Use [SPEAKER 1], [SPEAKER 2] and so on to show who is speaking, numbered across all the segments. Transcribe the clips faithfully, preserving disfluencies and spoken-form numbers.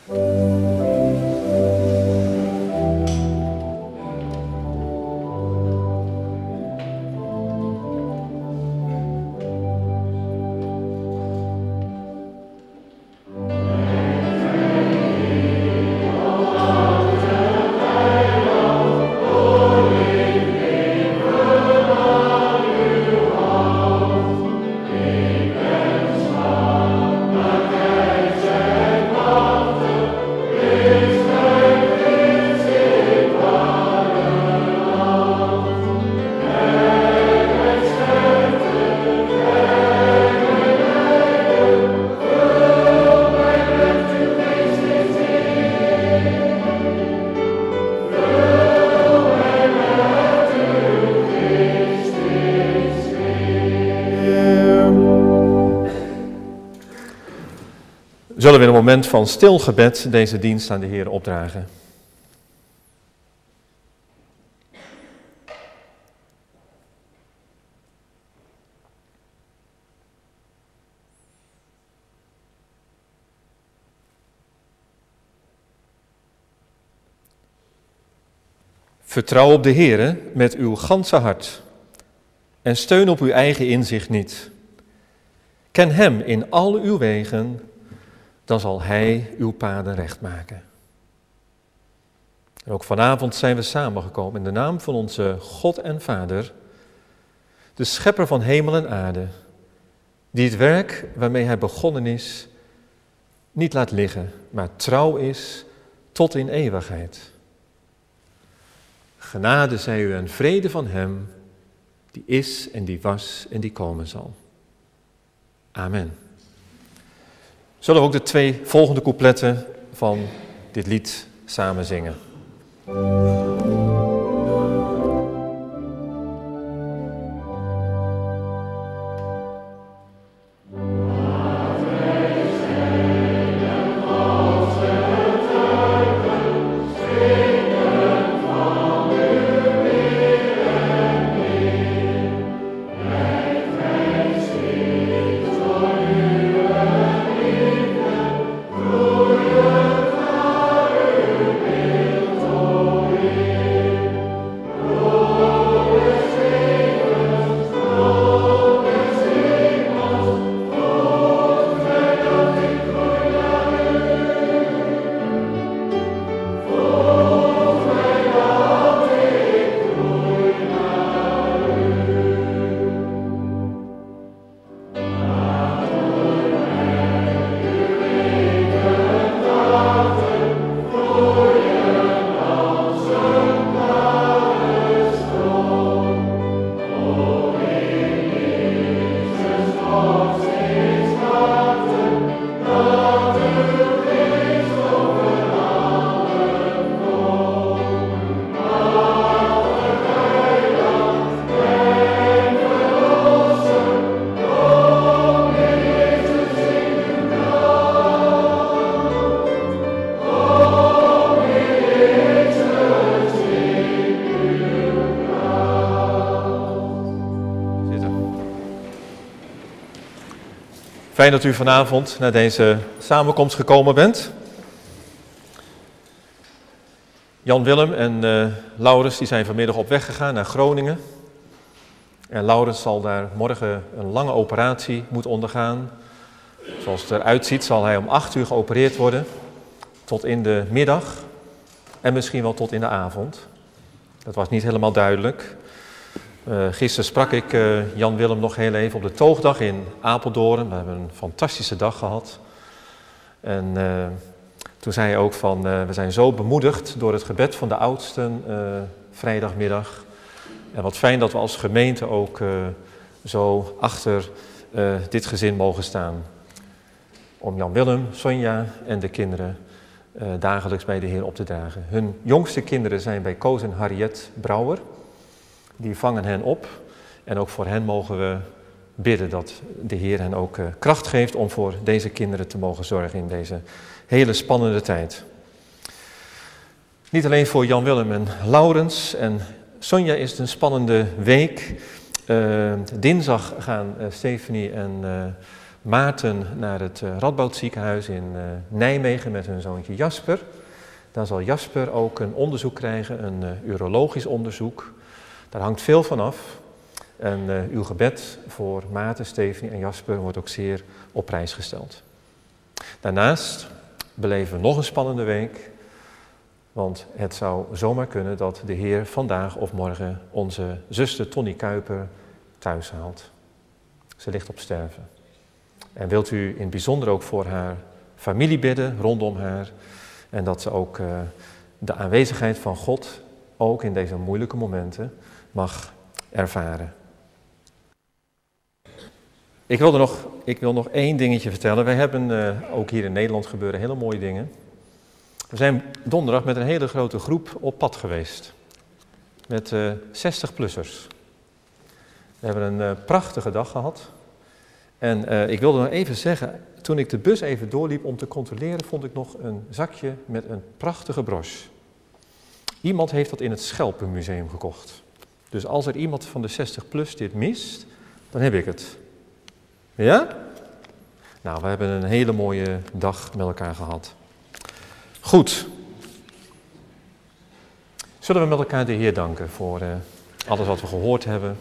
[SPEAKER 1] Zullen we in een moment van stil gebed deze dienst aan de Heer opdragen. Vertrouw op de Heere met uw ganse hart en steun op uw eigen inzicht niet. Ken hem in al uw wegen, dan zal hij uw paden recht maken. En ook vanavond zijn we samengekomen in de naam van onze God en Vader, de schepper van hemel en aarde, die het werk waarmee hij begonnen is, niet laat liggen, maar trouw is tot in eeuwigheid. Genade zij u en vrede van hem, die is en die was en die komen zal. Amen. Zullen we ook de twee volgende coupletten van dit lied samen zingen? Fijn dat u vanavond naar deze samenkomst gekomen bent. Jan Willem en uh, Laurens die zijn vanmiddag op weg gegaan naar Groningen. En Laurens zal daar morgen een lange operatie moeten ondergaan. Zoals het eruit ziet zal hij om acht uur geopereerd worden. Tot in de middag. En misschien wel tot in de avond. Dat was niet helemaal duidelijk. Uh, gisteren sprak ik uh, Jan Willem nog heel even op de toogdag in Apeldoorn. We hebben een fantastische dag gehad. En uh, toen zei hij ook van, uh, we zijn zo bemoedigd door het gebed van de oudsten uh, vrijdagmiddag. En wat fijn dat we als gemeente ook uh, zo achter uh, dit gezin mogen staan. Om Jan Willem, Sonja en de kinderen uh, dagelijks bij de Heer op te dragen. Hun jongste kinderen zijn bij Koos en Harriet Brouwer. Die vangen hen op en ook voor hen mogen we bidden dat de Heer hen ook uh, kracht geeft om voor deze kinderen te mogen zorgen in deze hele spannende tijd. Niet alleen voor Jan Willem en Laurens en Sonja is het een spannende week. Uh, dinsdag gaan uh, Stephanie en uh, Maarten naar het uh, Radboud ziekenhuis in uh, Nijmegen met hun zoontje Jasper. Dan zal Jasper ook een onderzoek krijgen, een uh, urologisch onderzoek. Daar hangt veel van af. En uh, uw gebed voor Maarten, Stefanie en Jasper wordt ook zeer op prijs gesteld. Daarnaast beleven we nog een spannende week. Want het zou zomaar kunnen dat de Heer vandaag of morgen onze zuster Tonny Kuiper thuis haalt. Ze ligt op sterven. En wilt u in het bijzonder ook voor haar familie bidden, rondom haar. En dat ze ook uh, de aanwezigheid van God, ook in deze moeilijke momenten, mag ervaren. Ik wil, er nog, ik wil nog één dingetje vertellen. Wij hebben, uh, ook hier in Nederland gebeuren hele mooie dingen. We zijn donderdag met een hele grote groep op pad geweest. Met uh, zestig-plussers. We hebben een uh, prachtige dag gehad. En uh, ik wilde nog even zeggen, toen ik de bus even doorliep om te controleren, vond ik nog een zakje met een prachtige broche. Iemand heeft dat in het Schelpenmuseum gekocht. Dus als er iemand van de zestig plus dit mist, dan heb ik het. Ja? Nou, we hebben een hele mooie dag met elkaar gehad. Goed. Zullen we met elkaar de Heer danken voor uh, alles wat we gehoord hebben.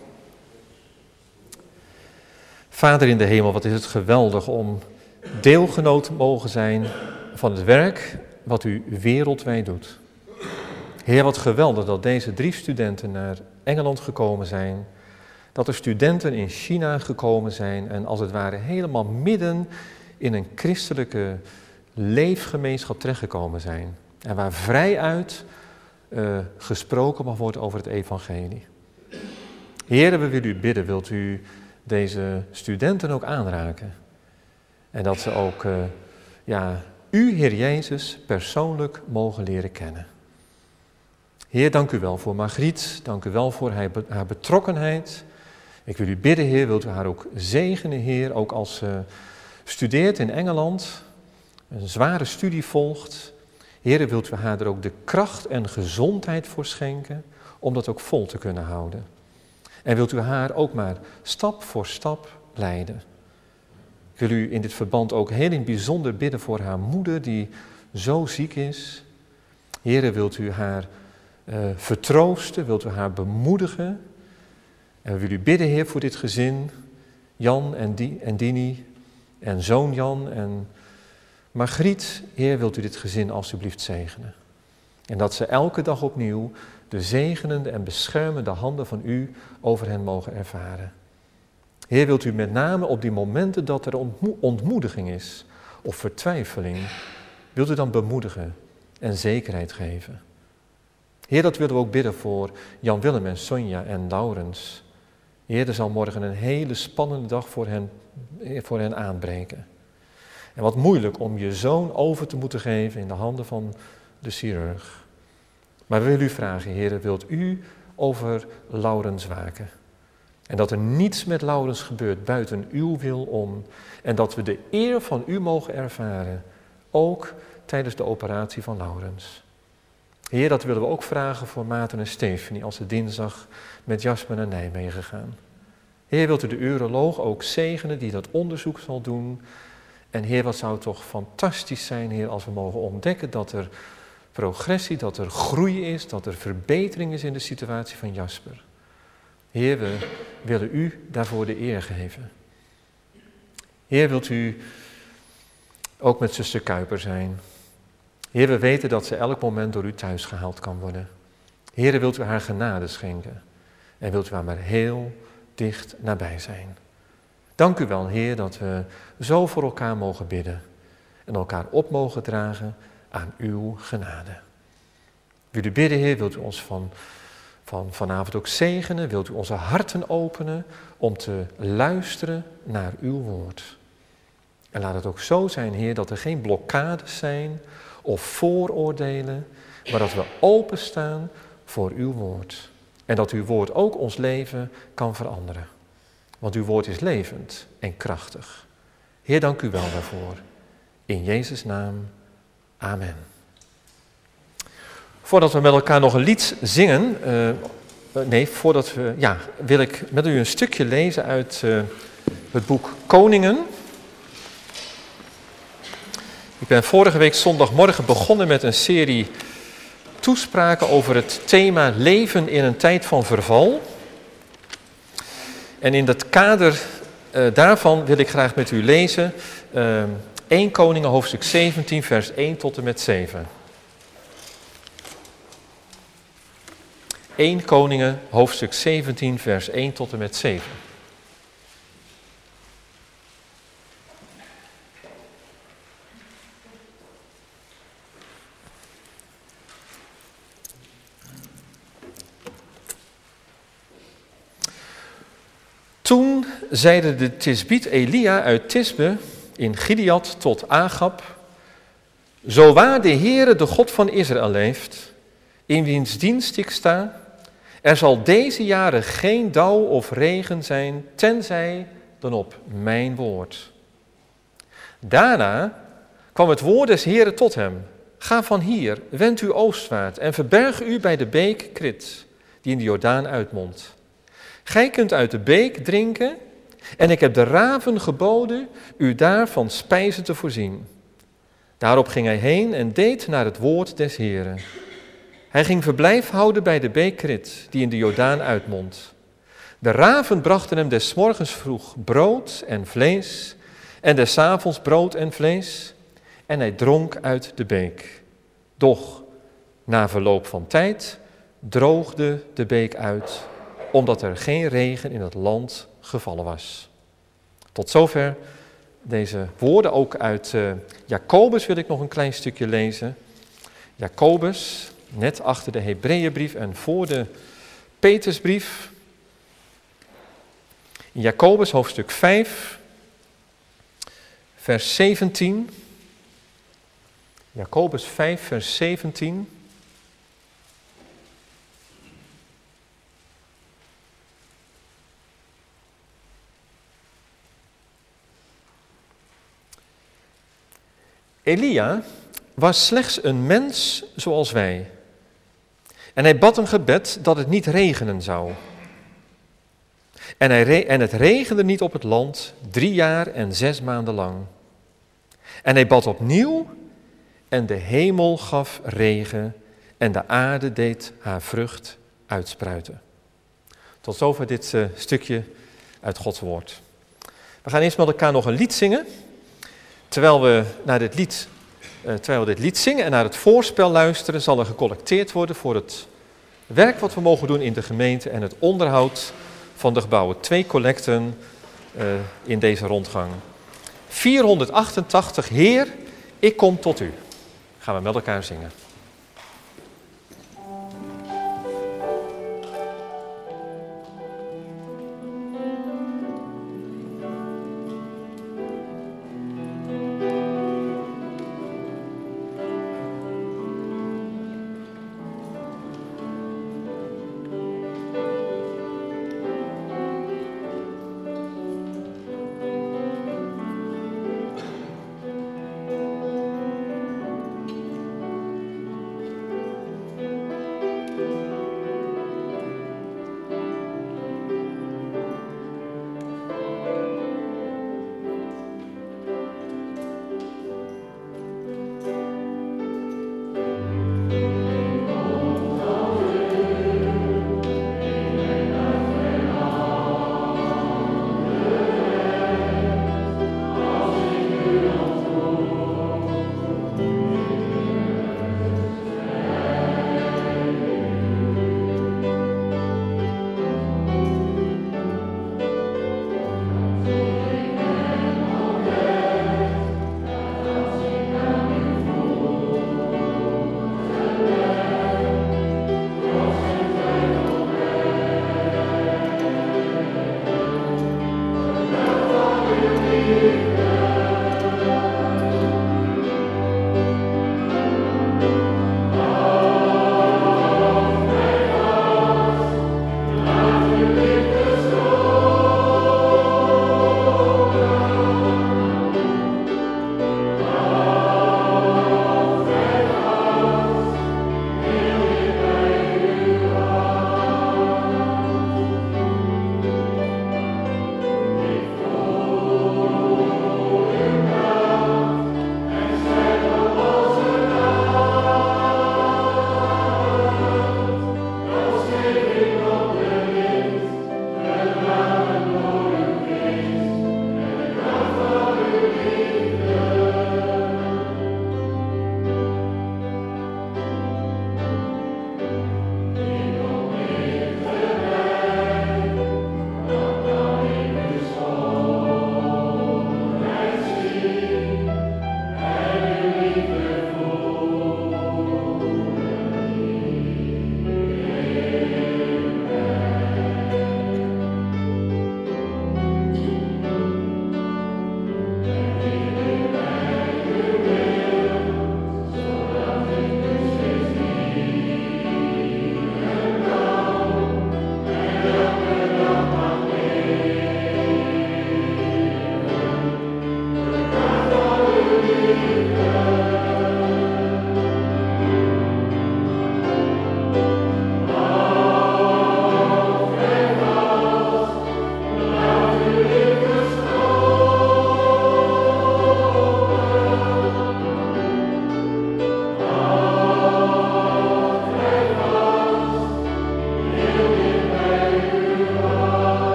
[SPEAKER 1] Vader in de hemel, wat is het geweldig om deelgenoot te mogen zijn van het werk wat u wereldwijd doet. Heer, wat geweldig dat deze drie studenten naar Engeland gekomen zijn. Dat er studenten in China gekomen zijn en als het ware helemaal midden in een christelijke leefgemeenschap terechtgekomen zijn. En waar vrijuit uh, gesproken mag worden over het evangelie. Heer, we willen u bidden, wilt u deze studenten ook aanraken. En dat ze ook, uh, ja, u, Heer Jezus, persoonlijk mogen leren kennen. Heer, dank u wel voor Margriet, dank u wel voor haar, haar betrokkenheid. Ik wil u bidden, Heer, wilt u haar ook zegenen, Heer, ook als ze studeert in Engeland, een zware studie volgt. Heer, wilt u haar er ook de kracht en gezondheid voor schenken, om dat ook vol te kunnen houden. En wilt u haar ook maar stap voor stap leiden. Ik wil u in dit verband ook heel in het bijzonder bidden voor haar moeder die zo ziek is. Heer, wilt u haar uh, vertroosten, wilt u haar bemoedigen. En we willen u bidden, Heer, voor dit gezin, Jan en, die, en Dini en zoon Jan en Margriet. Heer, wilt u dit gezin alstublieft zegenen. En dat ze elke dag opnieuw de zegenende en beschermende handen van u over hen mogen ervaren. Heer, wilt u met name op die momenten dat er ontmo- ontmoediging is of vertwijfeling, wilt u dan bemoedigen en zekerheid geven. Heer, dat willen we ook bidden voor Jan Willem en Sonja en Laurens. Heer, er zal morgen een hele spannende dag voor hen, voor hen aanbreken. En wat moeilijk om je zoon over te moeten geven in de handen van de chirurg. Maar we willen u vragen, Heer, wilt u over Laurens waken? En dat er niets met Laurens gebeurt buiten uw wil om. En dat we de eer van u mogen ervaren, ook tijdens de operatie van Laurens. Heer, dat willen we ook vragen voor Maarten en Stefanie als ze dinsdag met Jasper naar Nijmegen gaan. Heer, wilt u de uroloog ook zegenen die dat onderzoek zal doen. En Heer, wat zou het toch fantastisch zijn, Heer, als we mogen ontdekken dat er progressie, dat er groei is, dat er verbetering is in de situatie van Jasper. Heer, we willen u daarvoor de eer geven. Heer, wilt u ook met zuster Kuiper zijn. Heer, we weten dat ze elk moment door u thuis gehaald kan worden. Heer, wilt u haar genade schenken. En wilt u haar maar heel dicht nabij zijn. Dank u wel, Heer, dat we zo voor elkaar mogen bidden. En elkaar op mogen dragen aan uw genade. Wil u bidden, Heer, wilt u ons van, van vanavond ook zegenen? Wilt u onze harten openen om te luisteren naar uw woord? En laat het ook zo zijn, Heer, dat er geen blokkades zijn of vooroordelen, maar dat we openstaan voor uw woord. En dat uw woord ook ons leven kan veranderen. Want uw woord is levend en krachtig. Heer, dank u wel daarvoor. In Jezus' naam, amen. Voordat we met elkaar nog een lied zingen, uh, nee, voordat we, ja, wil ik met u een stukje lezen uit uh, het boek Koningen. Ik ben vorige week zondagmorgen begonnen met een serie toespraken over het thema leven in een tijd van verval. En in dat kader uh, daarvan wil ik graag met u lezen uh, eerste Koningen hoofdstuk zeventien vers één tot en met zeven. eerste Koningen hoofdstuk zeventien vers één tot en met zeven. Toen zeide de Tisbiet Elia uit Tisbe in Gilead tot Agab: Zo waar de Heere, de God van Israël leeft, in wiens dienst ik sta, er zal deze jaren geen dauw of regen zijn, tenzij dan op mijn woord. Daarna kwam het woord des Heeren tot hem: Ga van hier, wend u oostwaarts en verberg u bij de beek Krit, die in de Jordaan uitmondt. Gij kunt uit de beek drinken, en ik heb de raven geboden u daarvan spijzen te voorzien. Daarop ging hij heen en deed naar het woord des Heeren. Hij ging verblijf houden bij de beek Krit, die in de Jordaan uitmondt. De raven brachten hem des morgens vroeg brood en vlees, en des avonds brood en vlees, en hij dronk uit de beek. Doch, na verloop van tijd, droogde de beek uit, omdat er geen regen in het land gevallen was. Tot zover deze woorden. Ook uit uh, Jacobus wil ik nog een klein stukje lezen. Jacobus, net achter de Hebreeënbrief en voor de Petersbrief. In Jacobus hoofdstuk vijf, vers zeventien. Jacobus vijf, vers zeventien. Elia was slechts een mens zoals wij. En hij bad een gebed dat het niet regenen zou. En, hij re- en het regende niet op het land drie jaar en zes maanden lang. En hij bad opnieuw en de hemel gaf regen en de aarde deed haar vrucht uitspruiten. Tot zover dit uh, stukje uit Gods woord. We gaan eerst met elkaar nog een lied zingen. Terwijl we naar dit lied, uh, terwijl we dit lied zingen en naar het voorspel luisteren, zal er gecollecteerd worden voor het werk wat we mogen doen in de gemeente en het onderhoud van de gebouwen. Twee collecten uh, in deze rondgang. vierhonderdachtentachtig, Heer, ik kom tot u. Gaan we met elkaar zingen.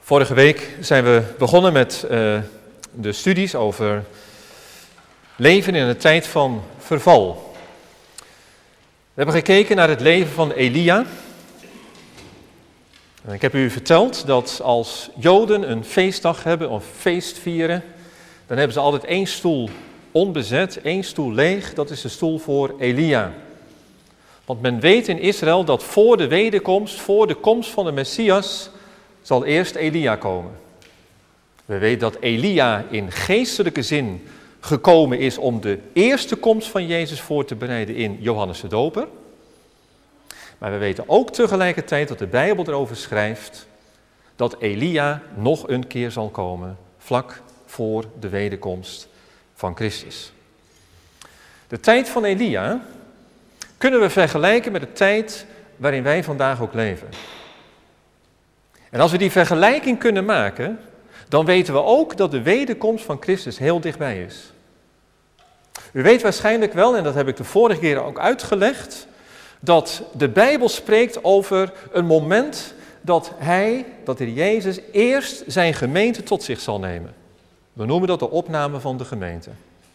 [SPEAKER 1] Vorige week zijn we begonnen met uh, de studies over leven in een tijd van verval. We hebben gekeken naar het leven van Elia. En ik heb u verteld dat als Joden een feestdag hebben of feest vieren, dan hebben ze altijd één stoel onbezet, één stoel leeg. Dat is de stoel voor Elia. Want men weet in Israël dat voor de wederkomst, voor de komst van de Messias, zal eerst Elia komen. We weten dat Elia in geestelijke zin gekomen is om de eerste komst van Jezus voor te bereiden in Johannes de Doper. Maar we weten ook tegelijkertijd dat de Bijbel erover schrijft dat Elia nog een keer zal komen, vlak voor de wederkomst van Christus. De tijd van Elia kunnen we vergelijken met de tijd waarin wij vandaag ook leven. En als we die vergelijking kunnen maken, dan weten we ook dat de wederkomst van Christus heel dichtbij is. U weet waarschijnlijk wel, en dat heb ik de vorige keer ook uitgelegd, dat de Bijbel spreekt over een moment dat hij, dat de Jezus, eerst zijn gemeente tot zich zal nemen. We noemen dat de opname van de gemeente.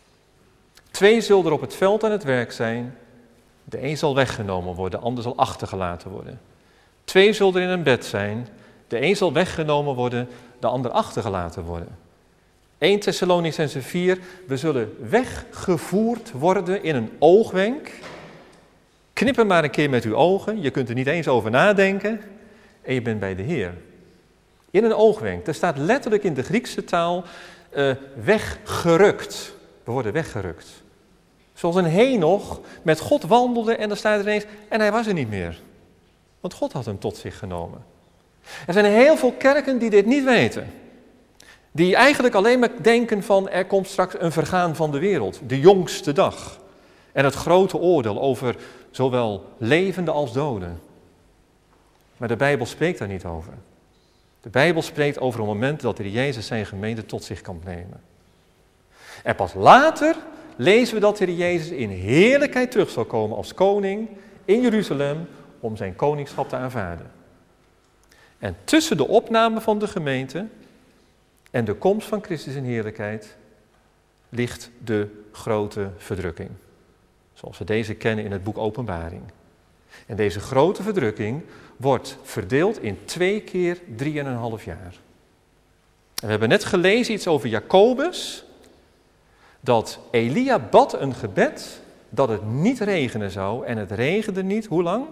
[SPEAKER 1] Twee zullen er op het veld aan het werk zijn. De een zal weggenomen worden, de ander zal achtergelaten worden. Twee zullen er in een bed zijn. De een zal weggenomen worden, de ander achtergelaten worden. Eerste Thessalonicenzen vier, we zullen weggevoerd worden in een oogwenk. Knip maar een keer met uw ogen, je kunt er niet eens over nadenken en je bent bij de Heer. In een oogwenk, er staat letterlijk in de Griekse taal uh, weggerukt. We worden weggerukt. Zoals een Henoch met God wandelde en dan staat er ineens, en hij was er niet meer. Want God had hem tot zich genomen. Er zijn heel veel kerken die dit niet weten. Die eigenlijk alleen maar denken van er komt straks een vergaan van de wereld. De jongste dag. En het grote oordeel over zowel levenden als doden. Maar de Bijbel spreekt daar niet over. De Bijbel spreekt over een moment dat de Jezus zijn gemeente tot zich kan nemen. En pas later lezen we dat de Jezus in heerlijkheid terug zal komen als koning in Jeruzalem om zijn koningschap te aanvaarden. En tussen de opname van de gemeente en de komst van Christus in heerlijkheid ligt de grote verdrukking. Zoals we deze kennen in het boek Openbaring. En deze grote verdrukking wordt verdeeld in twee keer drieënhalf jaar. En we hebben net gelezen iets over Jacobus, dat Elia bad een gebed dat het niet regenen zou. En het regende niet, hoe lang?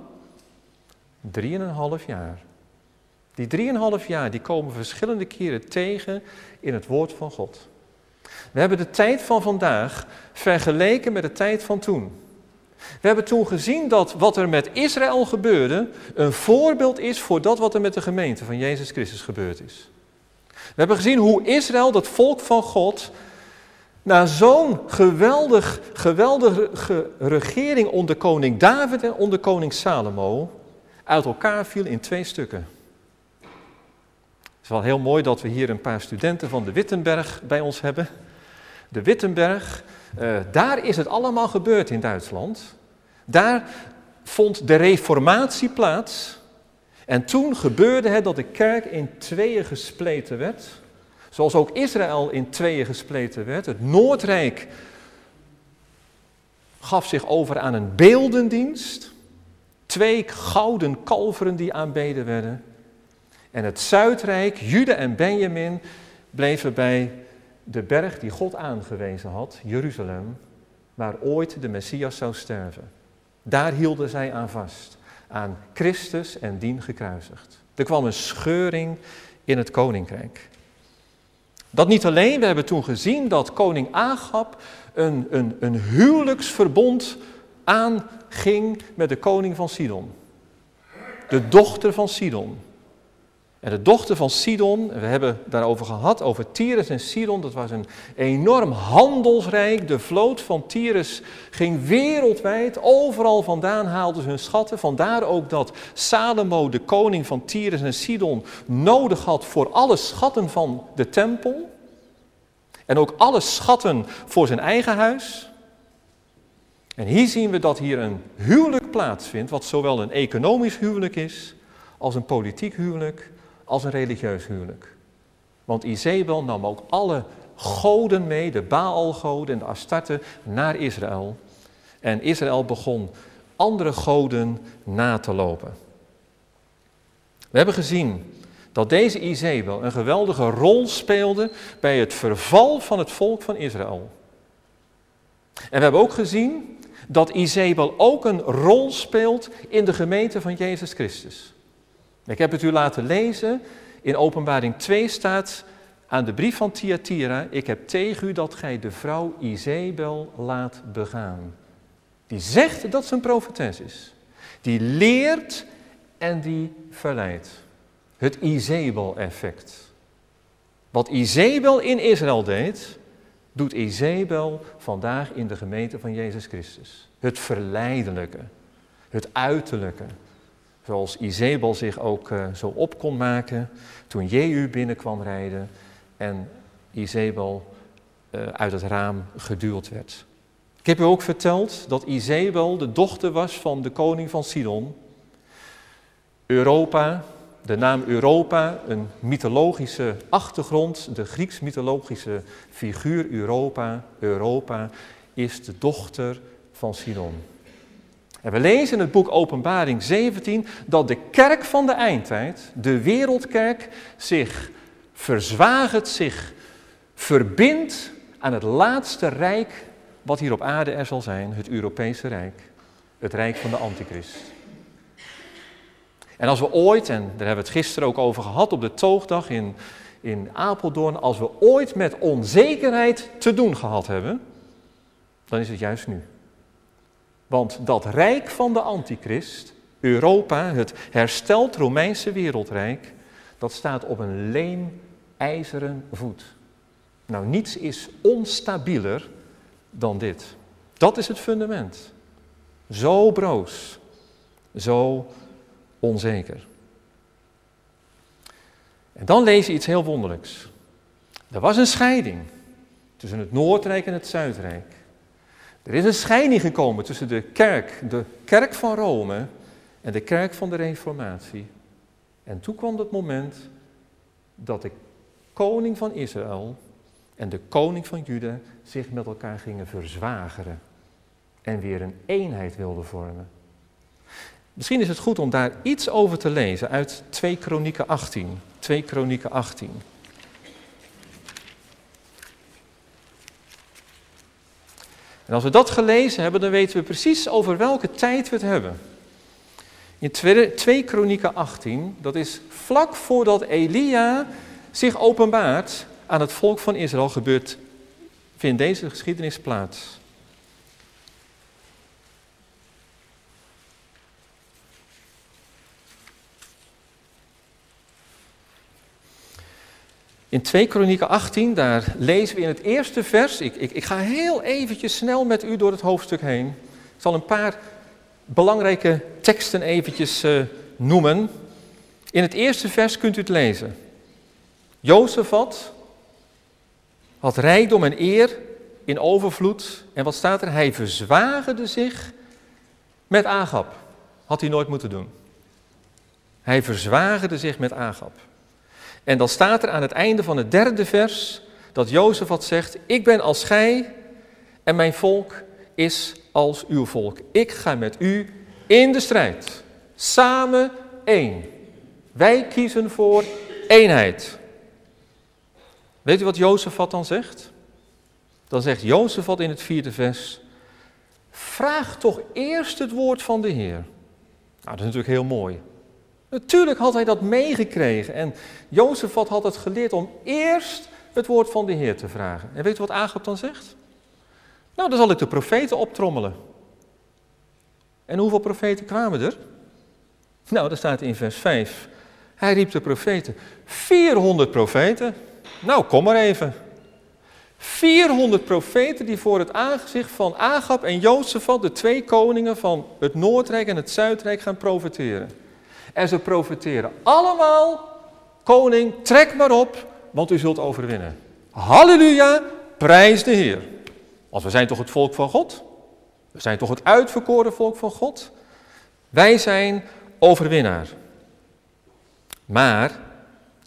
[SPEAKER 1] Drieënhalf jaar. Die drieënhalf jaar die komen verschillende keren tegen in het woord van God. We hebben de tijd van vandaag vergeleken met de tijd van toen. We hebben toen gezien dat wat er met Israël gebeurde een voorbeeld is voor dat wat er met de gemeente van Jezus Christus gebeurd is. We hebben gezien hoe Israël, dat volk van God, na zo'n geweldig, geweldige regering onder koning David en onder koning Salomo uit elkaar viel in twee stukken. Het is wel heel mooi dat we hier een paar studenten van de Wittenberg bij ons hebben. De Wittenberg, uh, daar is het allemaal gebeurd in Duitsland. Daar vond de reformatie plaats. En toen gebeurde het dat de kerk in tweeën gespleten werd. Zoals ook Israël in tweeën gespleten werd. Het Noordrijk gaf zich over aan een beeldendienst. Twee gouden kalveren die aanbeden werden. En het Zuidrijk, Juda en Benjamin, bleven bij de berg die God aangewezen had, Jeruzalem, waar ooit de Messias zou sterven. Daar hielden zij aan vast, aan Christus en dien gekruisigd. Er kwam een scheuring in het koninkrijk. Dat niet alleen, we hebben toen gezien dat koning Agab een, een, een huwelijksverbond aanging met de koning van Sidon. De dochter van Sidon. En de dochter van Sidon, we hebben daarover gehad, over Tyrus en Sidon, dat was een enorm handelsrijk. De vloot van Tyrus ging wereldwijd, overal vandaan haalden ze hun schatten. Vandaar ook dat Salomo, de koning van Tyrus en Sidon, nodig had voor alle schatten van de tempel. En ook alle schatten voor zijn eigen huis. En hier zien we dat hier een huwelijk plaatsvindt, wat zowel een economisch huwelijk is, als een politiek huwelijk, als een religieus huwelijk. Want Izebel nam ook alle goden mee, de Baalgoden en de Astarte, naar Israël. En Israël begon andere goden na te lopen. We hebben gezien dat deze Izebel een geweldige rol speelde bij het verval van het volk van Israël. En we hebben ook gezien dat Izebel ook een rol speelt in de gemeente van Jezus Christus. Ik heb het u laten lezen, in Openbaring twee staat aan de brief van Thyatira: ik heb tegen u dat gij de vrouw Izebel laat begaan. Die zegt dat ze een profetes is. Die leert en die verleidt. Het Izebel-effect. Wat Izebel in Israël deed, doet Izebel vandaag in de gemeente van Jezus Christus. Het verleidelijke, het uiterlijke. Zoals Izebel zich ook uh, zo op kon maken toen Jehu binnenkwam rijden en Izebel uh, uit het raam geduwd werd. Ik heb u ook verteld dat Izebel de dochter was van de koning van Sidon. Europa, de naam Europa, een mythologische achtergrond, de Grieks-mythologische figuur Europa, Europa, is de dochter van Sidon. En we lezen in het boek Openbaring zeventien dat de kerk van de eindtijd, de wereldkerk, zich verzwagert, zich verbindt aan het laatste rijk wat hier op aarde er zal zijn, het Europese Rijk, het Rijk van de Antichrist. En als we ooit, en daar hebben we het gisteren ook over gehad op de toogdag in, in Apeldoorn, als we ooit met onzekerheid te doen gehad hebben, dan is het juist nu. Want dat Rijk van de Antichrist, Europa, het hersteld Romeinse wereldrijk, dat staat op een leem ijzeren voet. Nou, niets is onstabieler dan dit. Dat is het fundament. Zo broos, zo onzeker. En dan lees je iets heel wonderlijks. Er was een scheiding tussen het Noordrijk en het Zuidrijk. Er is een scheiding gekomen tussen de kerk, de kerk van Rome en de kerk van de Reformatie. En toen kwam het moment dat de koning van Israël en de koning van Juda zich met elkaar gingen verzwageren en weer een eenheid wilden vormen. Misschien is het goed om daar iets over te lezen uit twee Kronieken achttien. twee Kronieken achttien. En als we dat gelezen hebben, dan weten we precies over welke tijd we het hebben. In twee Kronieken achttien, dat is vlak voordat Elia zich openbaart aan het volk van Israël, gebeurt, vindt deze geschiedenis plaats. In twee Kronieken achttien, daar lezen we in het eerste vers, ik, ik, ik ga heel eventjes snel met u door het hoofdstuk heen. Ik zal een paar belangrijke teksten eventjes uh, noemen. In het eerste vers kunt u het lezen. Jozefat had rijkdom en eer in overvloed. En wat staat er? Hij verzwagerde zich met Agab. Had hij nooit moeten doen. Hij verzwagerde zich met Agab. En dan staat er aan het einde van het derde vers dat Jozefat zegt: ik ben als gij en mijn volk is als uw volk. Ik ga met u in de strijd. Samen één. Wij kiezen voor eenheid. Weet u wat Jozefat dan zegt? Dan zegt Jozefat in het vierde vers: vraag toch eerst het woord van de Heer. Nou, dat is natuurlijk heel mooi. Natuurlijk had hij dat meegekregen en Jozefat had het geleerd om eerst het woord van de Heer te vragen. En weet u wat Agab dan zegt? Nou, dan zal ik de profeten optrommelen. En hoeveel profeten kwamen er? Nou, dat staat in vers vijf. Hij riep de profeten. vierhonderd profeten. Nou, kom maar even. vierhonderd profeten die voor het aangezicht van Agab en Jozefat, de twee koningen van het Noordrijk en het Zuidrijk, gaan profeteren. En ze profeteren allemaal: koning, trek maar op, want u zult overwinnen. Halleluja, prijs de Heer. Want we zijn toch het volk van God? We zijn toch het uitverkoren volk van God? Wij zijn overwinnaar. Maar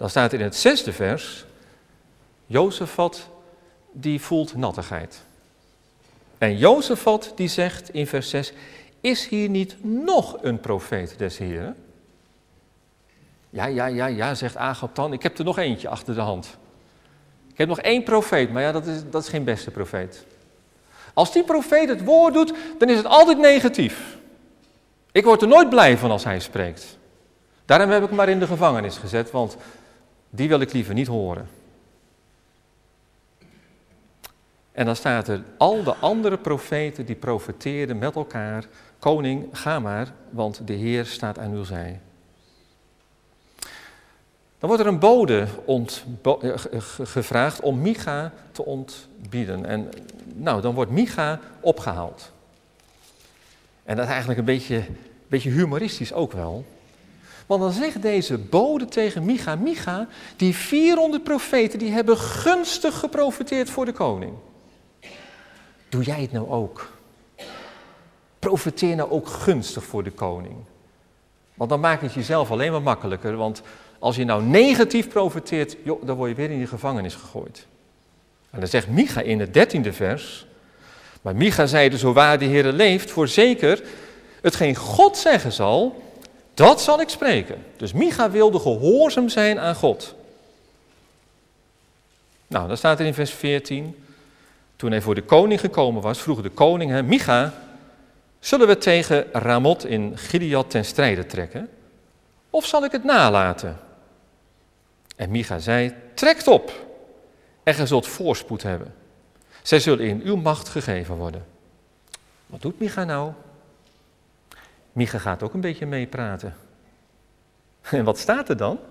[SPEAKER 1] Dan staat er in het zesde vers, Jozefat die voelt nattigheid. En Jozefat die zegt in vers zes, is hier niet nog een profeet des Heren? Ja, ja, ja, ja, zegt Agab dan, ik heb er nog eentje achter de hand. Ik heb nog één profeet, maar ja, dat is, dat is geen beste profeet. Als die profeet het woord doet, dan is het altijd negatief. Ik word er nooit blij van als hij spreekt. Daarom heb ik hem maar in de gevangenis gezet, want die wil ik liever niet horen. En dan staat er, al de andere profeten die profeteerden met elkaar, koning, ga maar, want de Heer staat aan uw zij. Dan wordt er een bode ont, bo, gevraagd om Micha te ontbieden. En nou, dan wordt Micha opgehaald. En dat is eigenlijk een beetje, beetje humoristisch ook wel. Want dan zegt deze bode tegen Micha, Micha, die vierhonderd profeten, die hebben gunstig geprofeteerd voor de koning. Doe jij het nou ook? Profeteer nou ook gunstig voor de koning. Want dan maakt het jezelf alleen maar makkelijker, want als je nou negatief profeteert, joh, dan word je weer in de gevangenis gegooid. En dan zegt Micha in het dertiende vers, maar Micha zeide, zo waar de Heere leeft, voorzeker, hetgeen God zeggen zal, dat zal ik spreken. Dus Micha wilde gehoorzaam zijn aan God. Nou, dan staat er in vers veertien, toen hij voor de koning gekomen was, vroeg de koning hem, Micha, zullen we tegen Ramot in Gilead ten strijde trekken? Of zal ik het nalaten? En Micha zei, trekt op en gij zult voorspoed hebben. Zij zullen in uw macht gegeven worden. Wat doet Micha nou? Micha gaat ook een beetje meepraten. En wat staat er dan?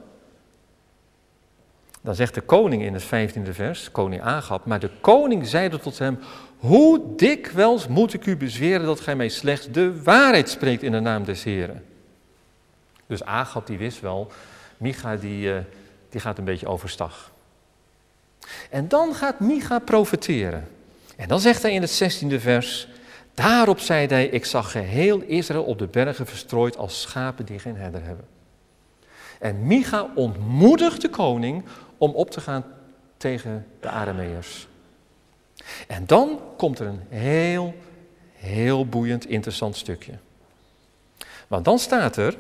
[SPEAKER 1] Dan zegt de koning in het vijftiende vers, koning Agab, maar de koning zeide tot hem, hoe dikwijls moet ik u bezweren dat gij mij slechts de waarheid spreekt in de naam des Heren? Dus Agab die wist wel, Micha die, uh, die gaat een beetje overstag. En dan gaat Micha profeteren. En dan zegt hij in het zestiende vers, daarop zei hij, ik zag geheel Israël op de bergen verstrooid als schapen die geen herder hebben. En Micha ontmoedigt de koning om op te gaan tegen de Arameërs. En dan komt er een heel, heel boeiend, interessant stukje. Want dan staat er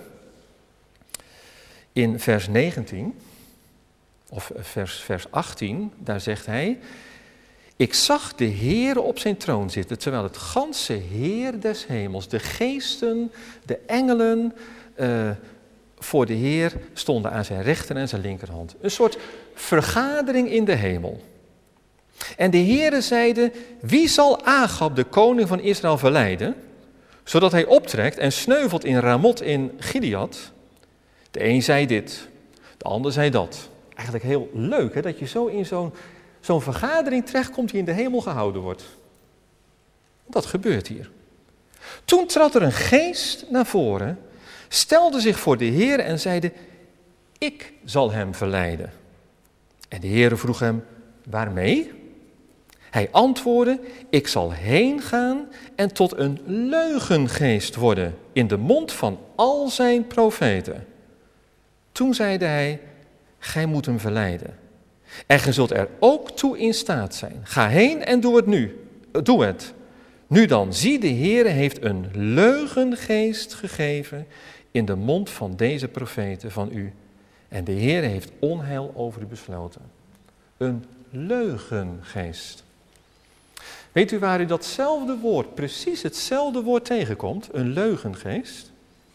[SPEAKER 1] in vers negentien, of vers, vers achttien, daar zegt hij, ik zag de Heere op zijn troon zitten, terwijl het ganse Heer des hemels, de geesten, de engelen, uh, voor de Heer stonden aan zijn rechter en zijn linkerhand. Een soort vergadering in de hemel. En de Heere zeide, wie zal Agab, de koning van Israël, verleiden, zodat hij optrekt en sneuvelt in Ramot in Gilead? De een zei dit, de ander zei dat. Eigenlijk heel leuk, hè, dat je zo in zo'n, zo'n vergadering terechtkomt die in de hemel gehouden wordt. Dat gebeurt hier. Toen trad er een geest naar voren, stelde zich voor de Heer en zeide, ik zal hem verleiden. En de Heer vroeg hem, waarmee? Hij antwoordde, ik zal heen gaan en tot een leugengeest worden in de mond van al zijn profeten. Toen zeide hij, gij moet hem verleiden. En gij zult er ook toe in staat zijn. Ga heen en doe het nu. Doe het. Nu dan, zie, de Heere heeft een leugengeest gegeven in de mond van deze profeten van u. En de Heere heeft onheil over u besloten. Een leugengeest. Weet u waar u datzelfde woord, precies hetzelfde woord tegenkomt? Een leugengeest.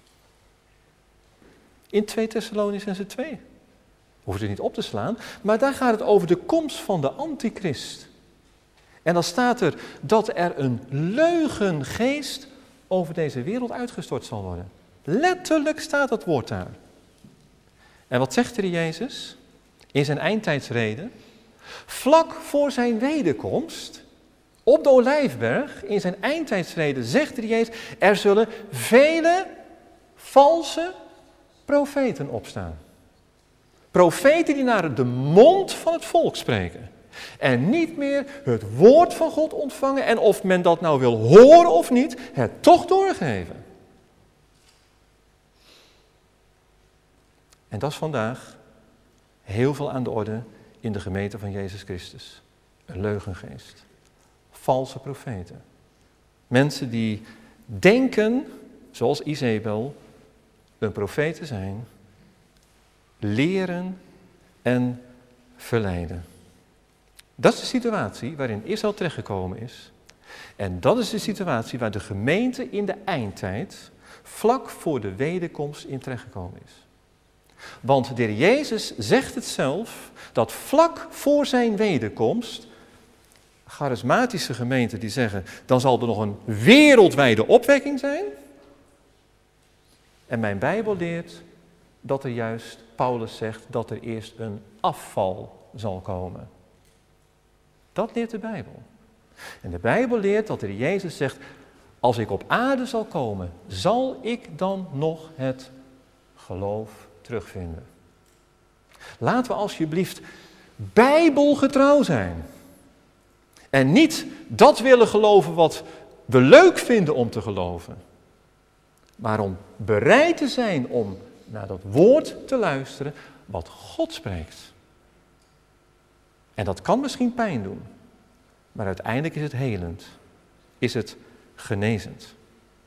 [SPEAKER 1] In twee Thessalonicenzen twee. Hoeft het niet op te slaan, maar daar gaat het over de komst van de antichrist. En dan staat er dat er een leugengeest over deze wereld uitgestort zal worden. Letterlijk staat dat woord daar. En wat zegt er Jezus in zijn eindtijdsrede? Vlak voor zijn wederkomst, op de Olijfberg, in zijn eindtijdsrede, zegt er Jezus, er zullen vele valse profeten opstaan. Profeten die naar de mond van het volk spreken. En niet meer het woord van God ontvangen en of men dat nou wil horen of niet, het toch doorgeven. En dat is vandaag heel veel aan de orde in de gemeente van Jezus Christus. Een leugengeest. Valse profeten. Mensen die denken, zoals Izebel, een profeet te zijn, leren en verleiden. Dat is de situatie waarin Israël terechtgekomen is. En dat is de situatie waar de gemeente in de eindtijd vlak voor de wederkomst in terechtgekomen is. Want de Heer Jezus zegt het zelf, dat vlak voor zijn wederkomst, charismatische gemeenten die zeggen, dan zal er nog een wereldwijde opwekking zijn. En mijn Bijbel leert dat er juist, Paulus zegt, dat er eerst een afval zal komen. Dat leert de Bijbel. En de Bijbel leert dat de Heer Jezus zegt, als ik op aarde zal komen, zal ik dan nog het geloof terugvinden. Laten we alsjeblieft bijbelgetrouw zijn. En niet dat willen geloven wat we leuk vinden om te geloven. Maar om bereid te zijn om naar dat woord te luisteren wat God spreekt. En dat kan misschien pijn doen. Maar uiteindelijk is het helend. Is het genezend.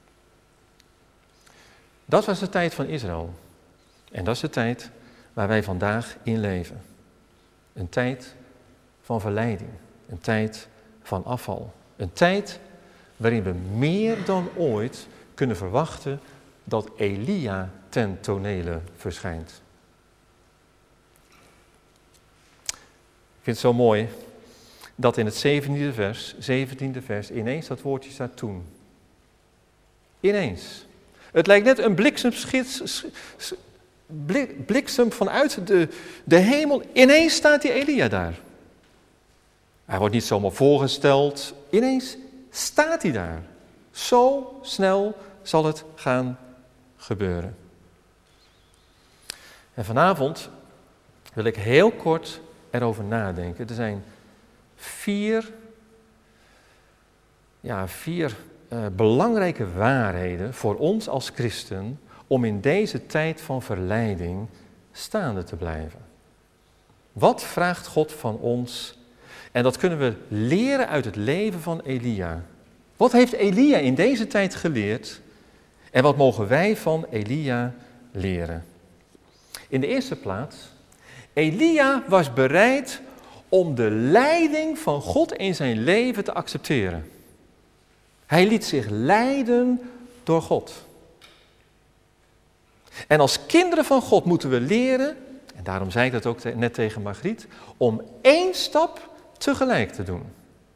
[SPEAKER 1] Dat was de tijd van Israël. En dat is de tijd waar wij vandaag in leven. Een tijd van verleiding. Een tijd van afval. Een tijd waarin we meer dan ooit kunnen verwachten dat Elia ten tonele verschijnt. Ik vind het zo mooi dat in het zeventiende vers, zeventiende vers ineens dat woordje staat toen. Ineens. Het lijkt net een bliksemschits, bliksem vanuit de, de hemel. Ineens staat die Elia daar. Hij wordt niet zomaar voorgesteld. Ineens staat hij daar. Zo snel zal het gaan gebeuren. En vanavond wil ik heel kort erover nadenken. Er zijn vier, ja, vier uh, belangrijke waarheden voor ons als christen om in deze tijd van verleiding staande te blijven. Wat vraagt God van ons? En dat kunnen we leren uit het leven van Elia. Wat heeft Elia in deze tijd geleerd? En wat mogen wij van Elia leren? In de eerste plaats, Elia was bereid om de leiding van God in zijn leven te accepteren. Hij liet zich leiden door God. En als kinderen van God moeten we leren, en daarom zei ik dat ook net tegen Margriet, om één stap tegelijk te doen.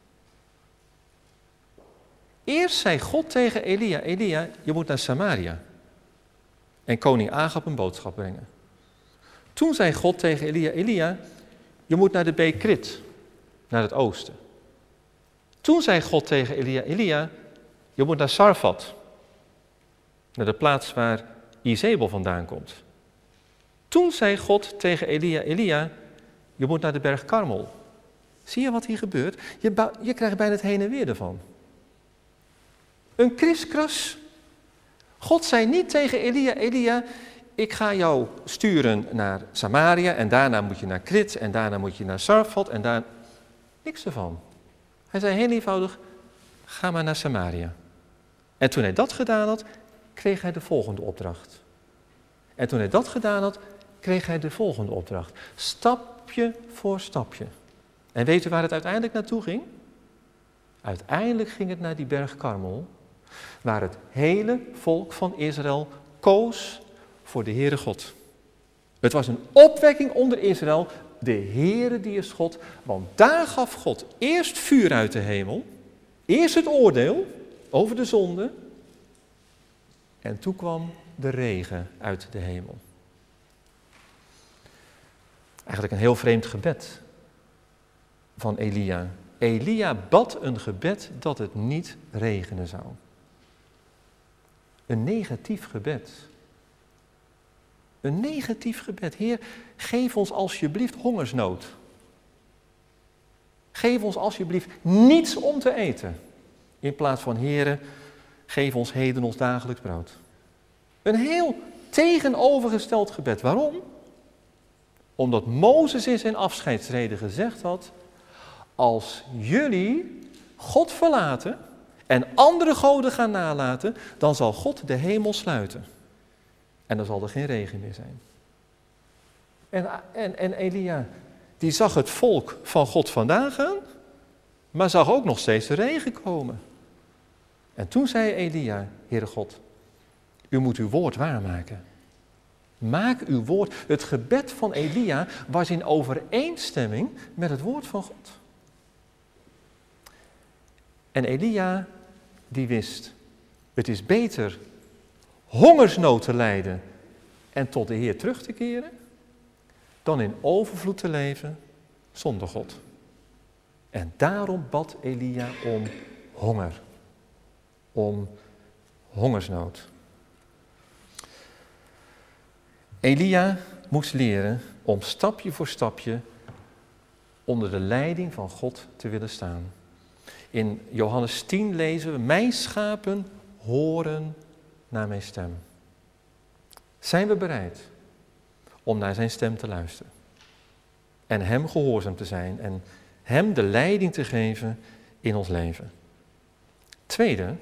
[SPEAKER 1] Eerst zei God tegen Elia, Elia, je moet naar Samaria. En koning Agab een boodschap brengen. Toen zei God tegen Elia, Elia, je moet naar de beek Krit, naar het oosten. Toen zei God tegen Elia, Elia, je moet naar Sarfat, naar de plaats waar Izebel vandaan komt. Toen zei God tegen Elia, Elia, je moet naar de berg Karmel. Zie je wat hier gebeurt? Je, bouw, je krijgt bijna het heen en weer ervan. Een kriskras. God zei niet tegen Elia, Elia, ik ga jou sturen naar Samaria en daarna moet je naar Krit en daarna moet je naar Sarfat en daar... Niks ervan. Hij zei heel eenvoudig, ga maar naar Samaria. En toen hij dat gedaan had, kreeg hij de volgende opdracht. En toen hij dat gedaan had, kreeg hij de volgende opdracht. Stapje voor stapje. En weet u waar het uiteindelijk naartoe ging? Uiteindelijk ging het naar die berg Karmel, waar het hele volk van Israël koos voor de Heere God. Het was een opwekking onder Israël, de Heere die is God, want daar gaf God eerst vuur uit de hemel, eerst het oordeel over de zonde, en toen kwam de regen uit de hemel. Eigenlijk een heel vreemd gebed van Elia. Elia bad een gebed dat het niet regenen zou. Een negatief gebed. Een negatief gebed. Heer, geef ons alsjeblieft hongersnood. Geef ons alsjeblieft niets om te eten. In plaats van, Heere, geef ons heden ons dagelijks brood. Een heel tegenovergesteld gebed. Waarom? Omdat Mozes in zijn afscheidsrede gezegd had, als jullie God verlaten en andere goden gaan nalaten, dan zal God de hemel sluiten. En dan zal er geen regen meer zijn. En, en, en Elia, die zag het volk van God vandaan gaan, maar zag ook nog steeds de regen komen. En toen zei Elia, Heere God, u moet uw woord waarmaken. Maak uw woord. Het gebed van Elia was in overeenstemming met het woord van God. En Elia, die wist, het is beter hongersnood te lijden en tot de Heer terug te keren, dan in overvloed te leven zonder God. En daarom bad Elia om honger, om hongersnood. Elia moest leren om stapje voor stapje onder de leiding van God te willen staan. In Johannes tien lezen we, mijn schapen horen naar mijn stem. Zijn we bereid om naar zijn stem te luisteren? En hem gehoorzaam te zijn en hem de leiding te geven in ons leven. Tweede,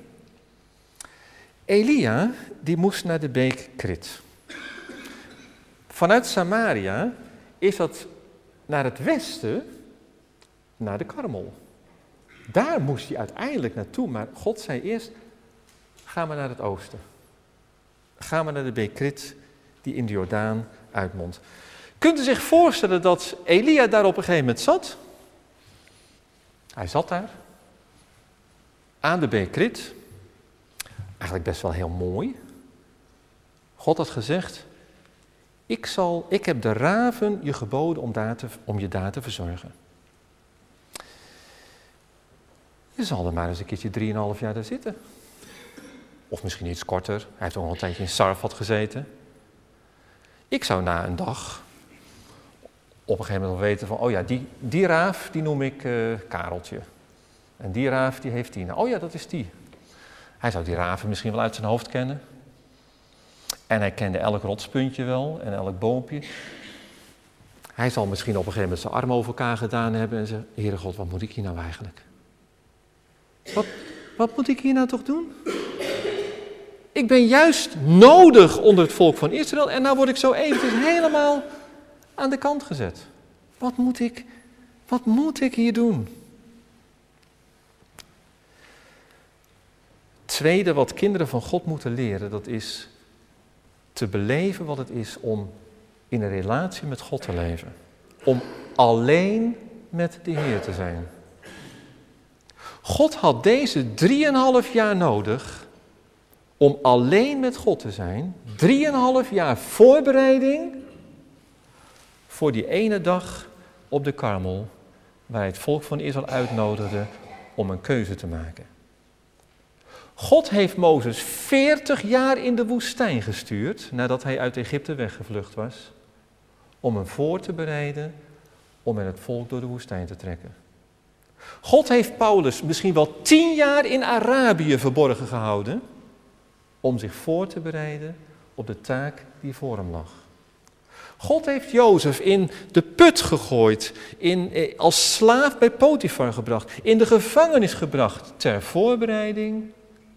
[SPEAKER 1] Elia die moest naar de beek Krit. Vanuit Samaria is dat naar het westen, naar de Karmel. Daar moest hij uiteindelijk naartoe, maar God zei eerst, ga maar naar het oosten. Ga maar naar de beek Krit, die in de Jordaan uitmondt. Kunt u zich voorstellen dat Elia daar op een gegeven moment zat? Hij zat daar, aan de beek Krit. Eigenlijk best wel heel mooi. God had gezegd, ik, zal, ik heb de raven je geboden om, daar te, om je daar te verzorgen. Je zal er maar eens een keertje drieënhalf jaar daar zitten. Of misschien iets korter. Hij heeft ook nog een tijdje in Sarfat gezeten. Ik zou na een dag op een gegeven moment wel weten van, oh ja, die, die raaf die noem ik uh, Kareltje. En die raaf die heeft Tina. Oh ja, dat is die. Hij zou die raven misschien wel uit zijn hoofd kennen. En hij kende elk rotspuntje wel en elk boompje. Hij zal misschien op een gegeven moment zijn armen over elkaar gedaan hebben en zeggen, Heere God, wat moet ik hier nou eigenlijk? Wat, wat moet ik hier nou toch doen? Ik ben juist nodig onder het volk van Israël en nou word ik zo eventjes helemaal aan de kant gezet. Wat moet ik, wat moet ik hier doen? Tweede wat kinderen van God moeten leren, dat is te beleven wat het is om in een relatie met God te leven. Om alleen met de Heer te zijn. God had deze drieënhalf jaar nodig om alleen met God te zijn. Drieënhalf jaar voorbereiding voor die ene dag op de Karmel, waar hij het volk van Israël uitnodigde om een keuze te maken. God heeft Mozes veertig jaar in de woestijn gestuurd, nadat hij uit Egypte weggevlucht was, om hem voor te bereiden om met het volk door de woestijn te trekken. God heeft Paulus misschien wel tien jaar in Arabië verborgen gehouden, om zich voor te bereiden op de taak die voor hem lag. God heeft Jozef in de put gegooid, in, als slaaf bij Potifar gebracht, in de gevangenis gebracht, ter voorbereiding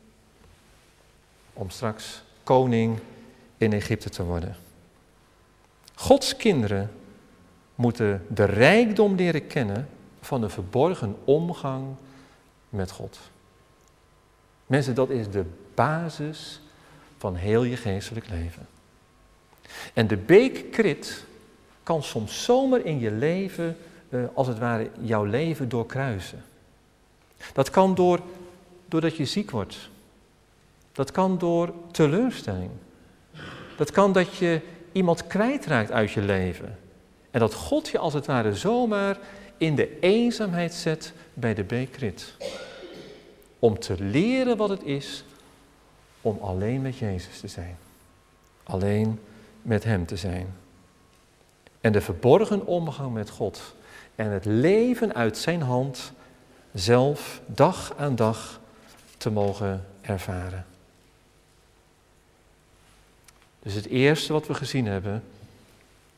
[SPEAKER 1] om straks koning in Egypte te worden. Gods kinderen moeten de rijkdom leren kennen van de verborgen omgang met God. Mensen, dat is de basis van heel je geestelijk leven. En de beek Krit kan soms zomaar in je leven, uh, als het ware, jouw leven doorkruisen. Dat kan door, doordat je ziek wordt. Dat kan door teleurstelling. Dat kan dat je iemand kwijtraakt uit je leven. En dat God je als het ware zomaar in de eenzaamheid zet bij de beek Krit. Om te leren wat het is om alleen met Jezus te zijn. Alleen met hem te zijn. En de verborgen omgang met God en het leven uit zijn hand zelf dag aan dag te mogen ervaren. Dus het eerste wat we gezien hebben, God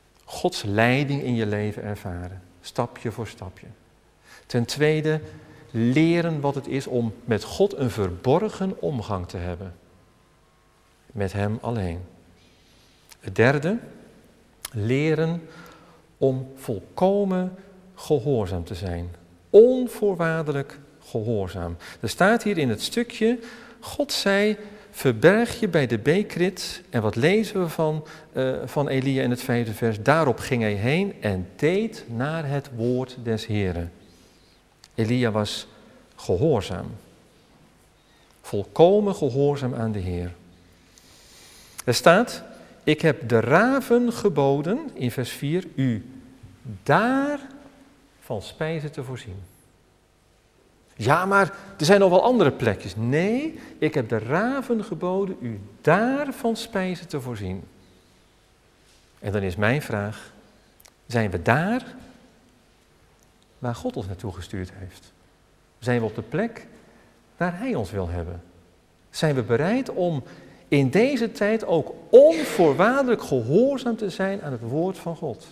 [SPEAKER 1] Gods leiding in je leven ervaren, stapje voor stapje. Ten tweede, leren wat het is om met God een verborgen omgang te hebben. Met Hem alleen. Het derde, leren om volkomen gehoorzaam te zijn. Onvoorwaardelijk gehoorzaam. Er staat hier in het stukje, God zei, verberg je bij de beekrit. En wat lezen we van, uh, van Elia in het vijfde vers? Daarop ging hij heen en deed naar het woord des Heren. Elia was gehoorzaam. Volkomen gehoorzaam aan de Heer. Er staat, ik heb de raven geboden, in vers vier, u daar van spijzen te voorzien. Ja, maar er zijn nog wel andere plekjes. Nee, ik heb de raven geboden u daar van spijzen te voorzien. En dan is mijn vraag, zijn we daar waar God ons naartoe gestuurd heeft? Zijn we op de plek waar Hij ons wil hebben? Zijn we bereid om in deze tijd ook onvoorwaardelijk gehoorzaam te zijn aan het woord van God?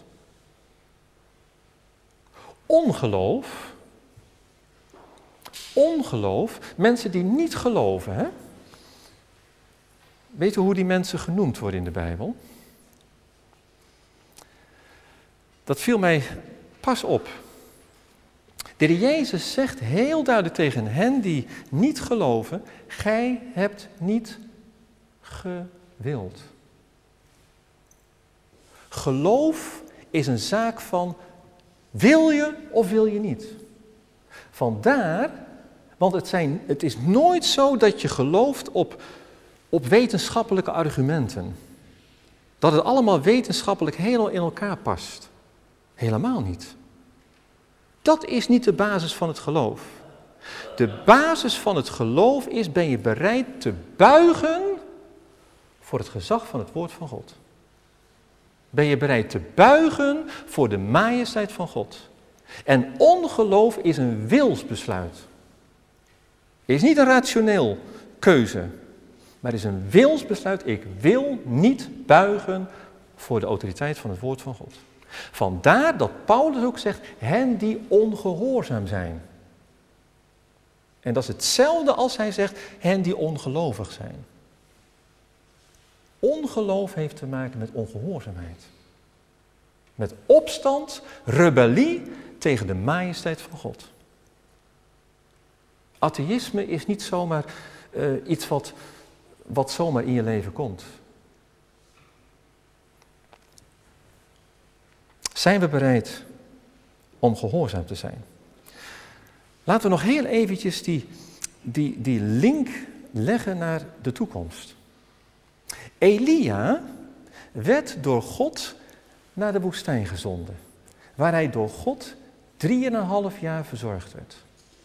[SPEAKER 1] Ongeloof, ongeloof, mensen die niet geloven, hè? Weet u hoe die mensen genoemd worden in de Bijbel? Dat viel mij pas op. De Heer Jezus zegt heel duidelijk tegen hen die niet geloven, gij hebt niet gewild. Geloof is een zaak van wil je of wil je niet. Vandaar, want het, zijn, het is nooit zo dat je gelooft op, op wetenschappelijke argumenten. Dat het allemaal wetenschappelijk helemaal in elkaar past. Helemaal niet. Dat is niet de basis van het geloof. De basis van het geloof is, ben je bereid te buigen voor het gezag van het woord van God. Ben je bereid te buigen voor de majesteit van God. En ongeloof is een wilsbesluit. Het is niet een rationeel keuze, maar het is een wilsbesluit. Ik wil niet buigen voor de autoriteit van het woord van God. Vandaar dat Paulus ook zegt, hen die ongehoorzaam zijn. En dat is hetzelfde als hij zegt, hen die ongelovig zijn. Ongeloof heeft te maken met ongehoorzaamheid. Met opstand, rebellie tegen de majesteit van God. Atheïsme is niet zomaar uh, iets wat, wat zomaar in je leven komt. Zijn we bereid om gehoorzaam te zijn? Laten we nog heel eventjes die, die, die link leggen naar de toekomst. Elia werd door God naar de woestijn gezonden, waar hij door God drieënhalf jaar verzorgd werd.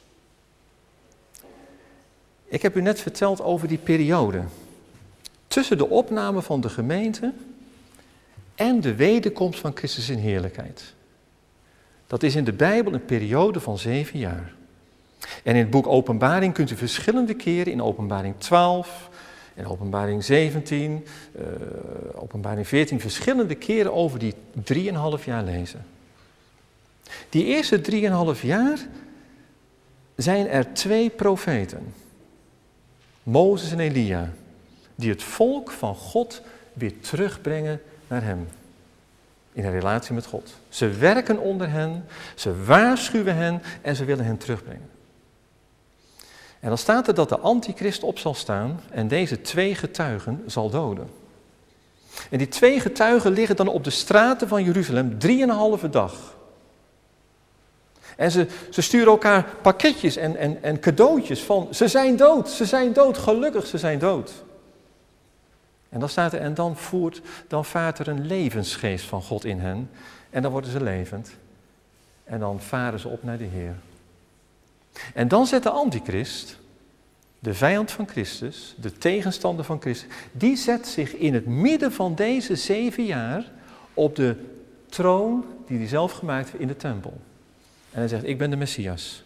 [SPEAKER 1] Ik heb u net verteld over die periode tussen de opname van de gemeente en de wederkomst van Christus in heerlijkheid. Dat is in de Bijbel een periode van zeven jaar. En in het boek Openbaring kunt u verschillende keren in Openbaring twaalf, in Openbaring zeventien, uh, Openbaring veertien, verschillende keren over die drieënhalf jaar lezen. Die eerste drieënhalf jaar zijn er twee profeten, Mozes en Elia, die het volk van God weer terugbrengen naar hem. In een relatie met God. Ze werken onder hen, ze waarschuwen hen en ze willen hen terugbrengen. En dan staat er dat de antichrist op zal staan en deze twee getuigen zal doden. En die twee getuigen liggen dan op de straten van Jeruzalem drieënhalve dag. En ze, ze sturen elkaar pakketjes en, en, en cadeautjes van ze zijn dood, ze zijn dood, gelukkig ze zijn dood. En dan staat er, en dan, voert, dan vaart er een levensgeest van God in hen. En dan worden ze levend. En dan varen ze op naar de Heer. En dan zet de antichrist, de vijand van Christus, de tegenstander van Christus, die zet zich in het midden van deze zeven jaar op de troon die hij zelf gemaakt heeft in de tempel. En hij zegt, ik ben de Messias.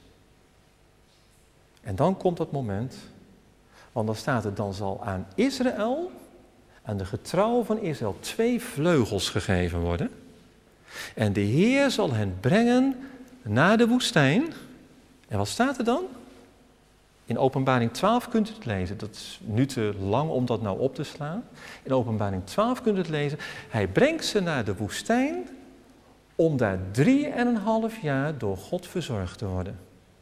[SPEAKER 1] En dan komt dat moment, want dan staat het, dan zal aan Israël, aan de getrouwen van Israël, twee vleugels gegeven worden. En de Heer zal hen brengen naar de woestijn. En wat staat er dan? In Openbaring twaalf kunt u het lezen. Dat is nu te lang om dat nou op te slaan. In Openbaring twaalf kunt u het lezen. Hij brengt ze naar de woestijn om daar drie en een half jaar door God verzorgd te worden.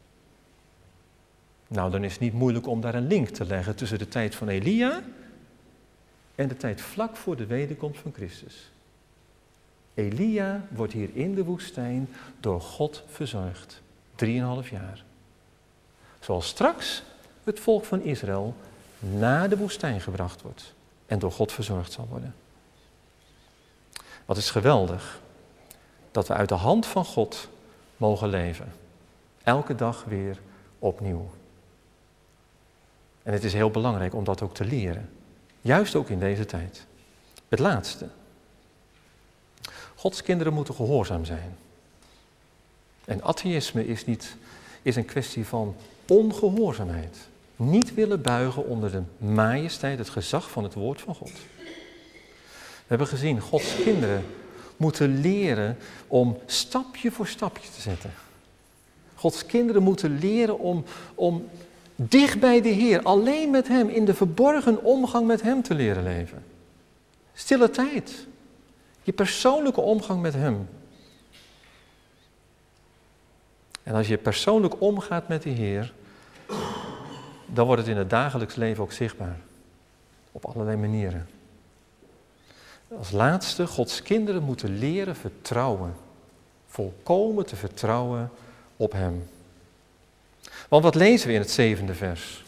[SPEAKER 1] Nou, dan is het niet moeilijk om daar een link te leggen tussen de tijd van Elia en de tijd vlak voor de wederkomst van Christus. Elia wordt hier in de woestijn door God verzorgd. Drieënhalf jaar. Zoals straks het volk van Israël naar de woestijn gebracht wordt en door God verzorgd zal worden. Wat is geweldig dat we uit de hand van God mogen leven. Elke dag weer opnieuw. En het is heel belangrijk om dat ook te leren. Juist ook in deze tijd. Het laatste. Gods kinderen moeten gehoorzaam zijn. En atheïsme is, niet, is een kwestie van ongehoorzaamheid. Niet willen buigen onder de majesteit, het gezag van het woord van God. We hebben gezien, Gods kinderen moeten leren om stapje voor stapje te zetten. Gods kinderen moeten leren om, om dicht bij de Heer, alleen met Hem, in de verborgen omgang met Hem te leren leven. Stille tijd. Je persoonlijke omgang met Hem. En als je persoonlijk omgaat met de Heer, dan wordt het in het dagelijks leven ook zichtbaar. Op allerlei manieren. Als laatste, Gods kinderen moeten leren vertrouwen. Volkomen te vertrouwen op Hem. Want wat lezen we in het zevende vers?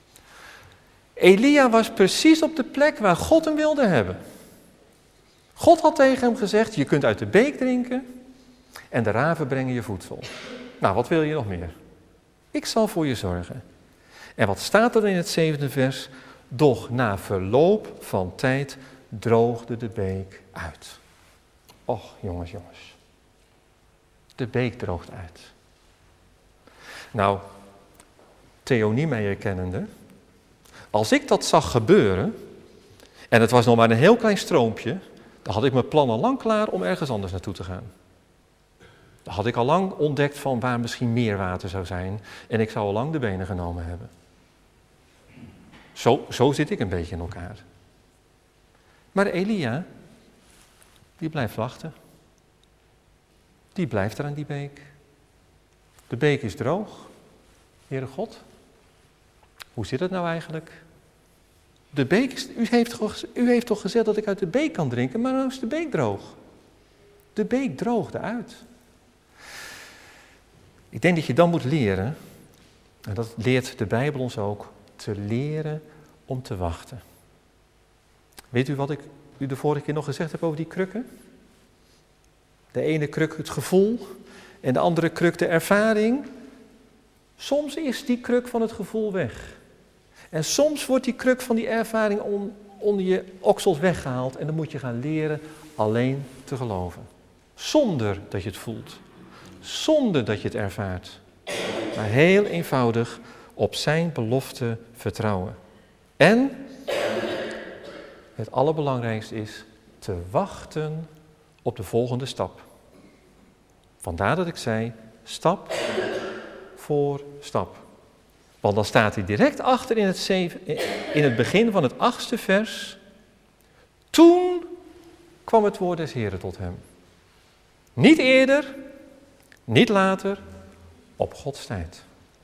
[SPEAKER 1] Elia was precies op de plek waar God hem wilde hebben. God had tegen hem gezegd, je kunt uit de beek drinken en de raven brengen je voedsel. Nou, wat wil je nog meer? Ik zal voor je zorgen. En wat staat er in het zevende vers? Doch na verloop van tijd droogde de beek uit. Och, jongens, jongens. De beek droogt uit. Nou, Theo Niemeyer kennende, als ik dat zag gebeuren, en het was nog maar een heel klein stroompje, dan had ik mijn plan al lang klaar om ergens anders naartoe te gaan. Dan had ik al lang ontdekt van waar misschien meer water zou zijn en ik zou al lang de benen genomen hebben. Zo, zo zit ik een beetje in elkaar. Maar Elia, die blijft wachten. Die blijft er aan die beek. De beek is droog. Heere God, hoe zit het nou eigenlijk? De beek is, u, heeft, u heeft toch gezegd dat ik uit de beek kan drinken, maar nu is de beek droog. De beek droogde uit. Ik denk dat je dan moet leren, en dat leert de Bijbel ons ook, te leren om te wachten. Weet u wat ik u de vorige keer nog gezegd heb over die krukken? De ene kruk het gevoel en de andere kruk de ervaring. Soms is die kruk van het gevoel weg. En soms wordt die kruk van die ervaring on, onder je oksels weggehaald en dan moet je gaan leren alleen te geloven. Zonder dat je het voelt. Zonder dat je het ervaart. Maar heel eenvoudig op zijn belofte vertrouwen. En het allerbelangrijkste is te wachten op de volgende stap. Vandaar dat ik zei, stap voor stap. Want dan staat hij direct achter in het, zeven, in het begin van het achtste vers. Toen kwam het woord des Heren tot hem. Niet eerder, niet later, op Gods tijd.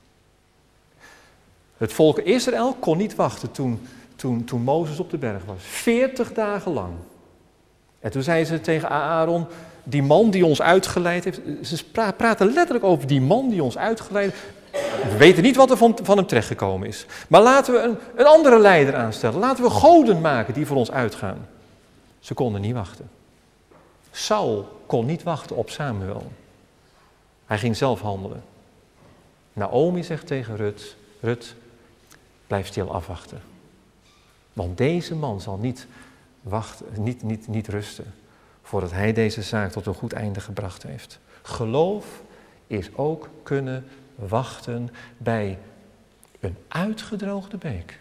[SPEAKER 1] Het volk Israël kon niet wachten toen, toen, toen Mozes op de berg was. Veertig dagen lang. En toen zeiden ze tegen Aaron, die man die ons uitgeleid heeft. Ze praten letterlijk over die man die ons uitgeleid heeft. We weten niet wat er van, van hem terechtgekomen is. Maar laten we een, een andere leider aanstellen. Laten we goden maken die voor ons uitgaan. Ze konden niet wachten. Saul kon niet wachten op Samuel. Hij ging zelf handelen. Naomi zegt tegen Rut, Rut, blijf stil afwachten. Want deze man zal niet, wachten, niet, niet, niet rusten voordat hij deze zaak tot een goed einde gebracht heeft. Geloof is ook kunnen wachten bij een uitgedroogde beek.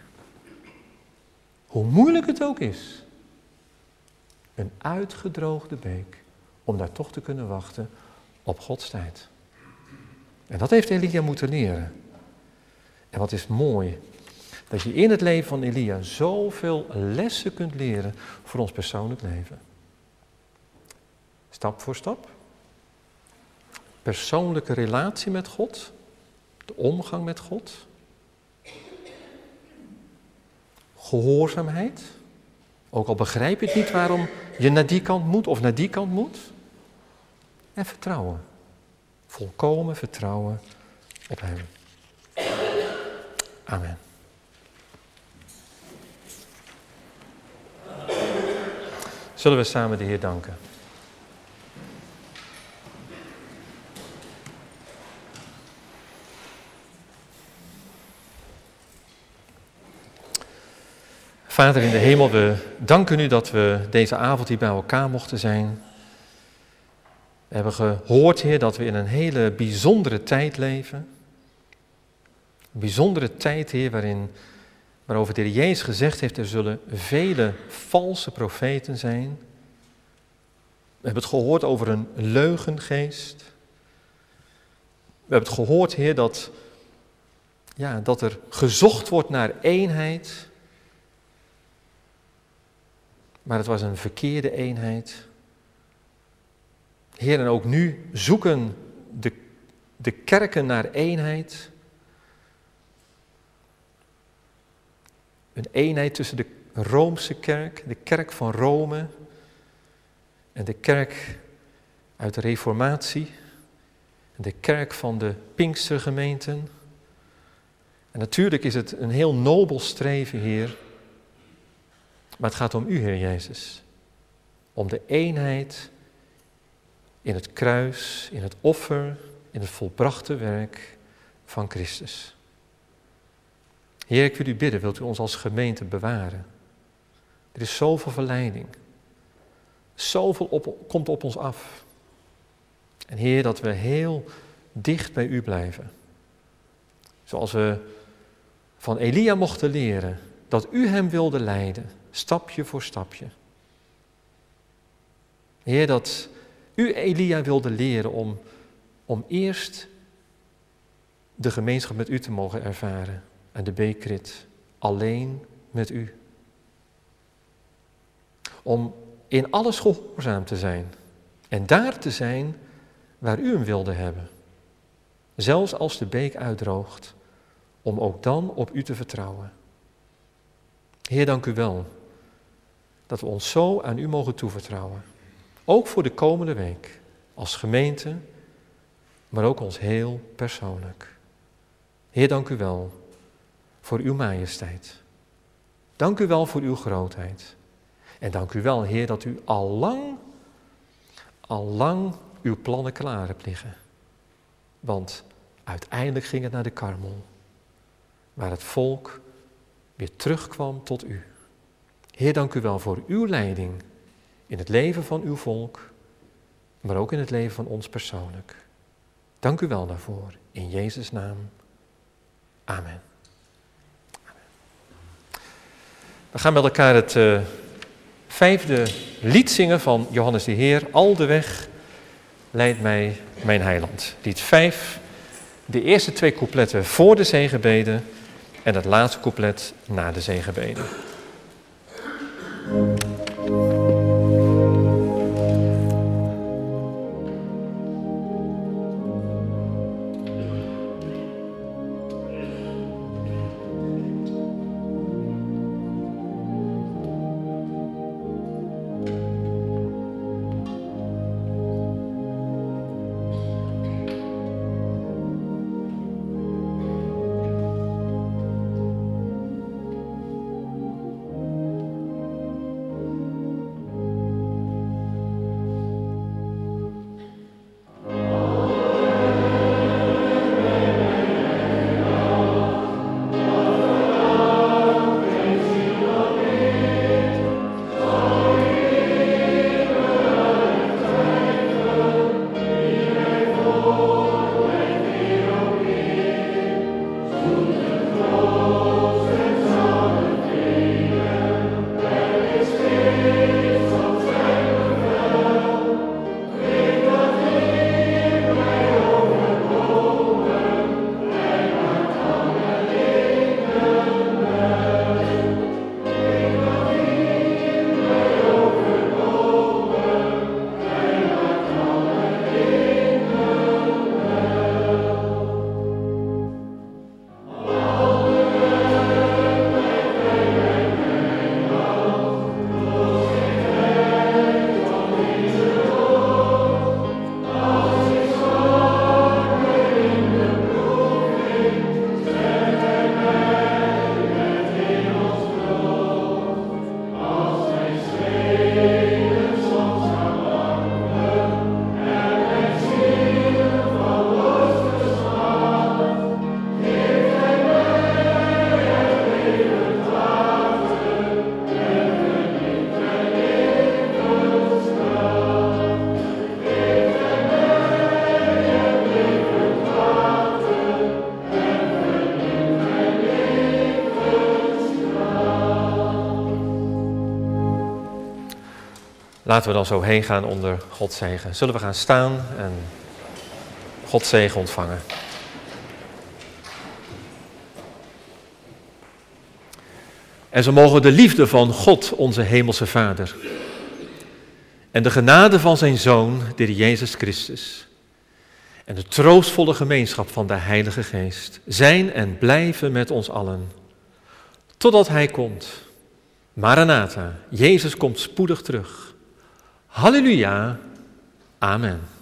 [SPEAKER 1] Hoe moeilijk het ook is. Een uitgedroogde beek. om daar toch te kunnen wachten op Gods tijd. En dat heeft Elia moeten leren. En wat is mooi, dat je in het leven van Elia zoveel lessen kunt leren voor ons persoonlijk leven. Stap voor stap. Persoonlijke relatie met God. De omgang met God. Gehoorzaamheid. Ook al begrijp je het niet waarom je naar die kant moet of naar die kant moet. En vertrouwen. Volkomen vertrouwen op Hem. Amen. Zullen we samen de Heer danken. Vader in de hemel, we danken u dat we deze avond hier bij elkaar mochten zijn. We hebben gehoord, Heer, dat we in een hele bijzondere tijd leven. Een bijzondere tijd, Heer, waarin, waarover de Heer Jezus gezegd heeft, er zullen vele valse profeten zijn. We hebben het gehoord over een leugengeest. We hebben het gehoord, Heer, dat, ja, dat er gezocht wordt naar eenheid. Maar het was een verkeerde eenheid. Heer, en ook nu zoeken de, de kerken naar eenheid. Een eenheid tussen de Roomse kerk, de kerk van Rome en de kerk uit de Reformatie en de kerk van de Pinkstergemeenten. En natuurlijk is het een heel nobel streven, Heer. Maar het gaat om u, Heer Jezus. Om de eenheid in het kruis, in het offer, in het volbrachte werk van Christus. Heer, ik wil u bidden, wilt u ons als gemeente bewaren? Er is zoveel verleiding. Zoveel op, komt op ons af. En Heer, dat we heel dicht bij u blijven. Zoals we van Elia mochten leren, dat u hem wilde leiden, stapje voor stapje. Heer, dat u Elia wilde leren om, om eerst de gemeenschap met u te mogen ervaren. En de beekrit alleen met u. Om in alles gehoorzaam te zijn. En daar te zijn waar u hem wilde hebben. Zelfs als de beek uitdroogt. Om ook dan op u te vertrouwen. Heer, dank u wel. Dat we ons zo aan u mogen toevertrouwen. Ook voor de komende week. Als gemeente. Maar ook ons heel persoonlijk. Heer, dank u wel. Voor uw majesteit. Dank u wel voor uw grootheid. En dank u wel, Heer, dat u al lang, al lang uw plannen klaar hebt liggen. Want uiteindelijk ging het naar de Karmel. Waar het volk weer terugkwam tot u. Heer, dank u wel voor uw leiding in het leven van uw volk. Maar ook in het leven van ons persoonlijk. Dank u wel daarvoor. In Jezus' naam. Amen. We gaan met elkaar het uh, vijfde lied zingen van Johannes de Heer. Al de weg leidt mij mijn heiland. Lied vijf, de eerste twee coupletten voor de zegenbeden en het laatste couplet na de zegenbeden. Laten we dan zo heen gaan onder Gods zegen. Zullen we gaan staan en Gods zegen ontvangen. En zo mogen de liefde van God, onze hemelse Vader, en de genade van zijn Zoon, de Heer Jezus Christus, en de troostvolle gemeenschap van de Heilige Geest zijn en blijven met ons allen, totdat Hij komt. Maranatha, Jezus komt spoedig terug. Halleluja, amen.